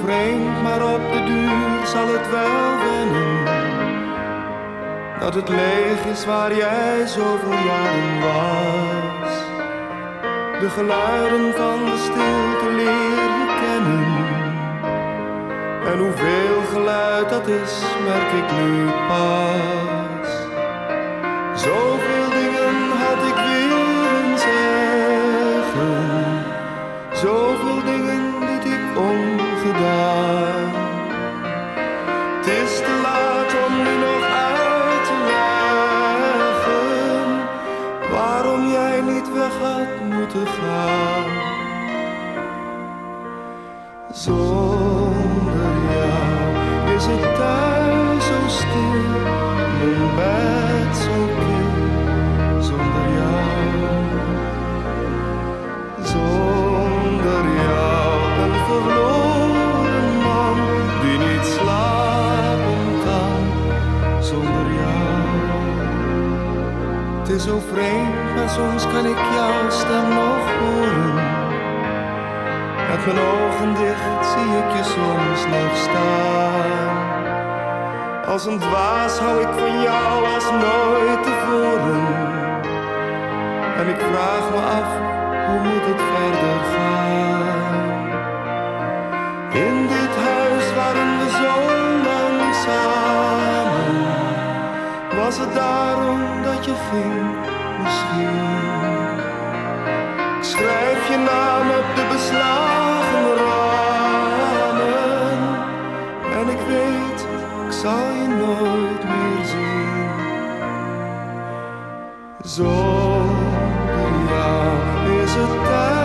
vreemd, maar op de duur zal het wel wennen. Dat het leeg is waar jij zoveel jaren was. De geluiden van de stilte leer je kennen. En hoeveel geluid dat is, merk ik nu pas. Zoveel dingen had ik willen zeggen. Zoveel dingen liet ik ongedaan. Het is te laat om nu nog uit te leggen waarom jij niet weg had moeten gaan. Zonder jou is het thuis zo stil, mijn bed zo kil. Zonder jou, zonder jou, een verloren man die niet slapen kan. Zonder jou, het is zo vreemd, maar soms kan ik jouw stem nog horen. Met mijn ogen dicht zie ik je soms nog staan. Als een dwaas hou ik van jou als nooit tevoren. En ik vraag me af, hoe moet het verder gaan? In dit huis waren we zo lang samen. Was het daarom dat je ging misschien? Ik schrijf je naam op de beslagen ramen. En ik weet, ik zal je nooit meer zien. Zonder jou is het tijd.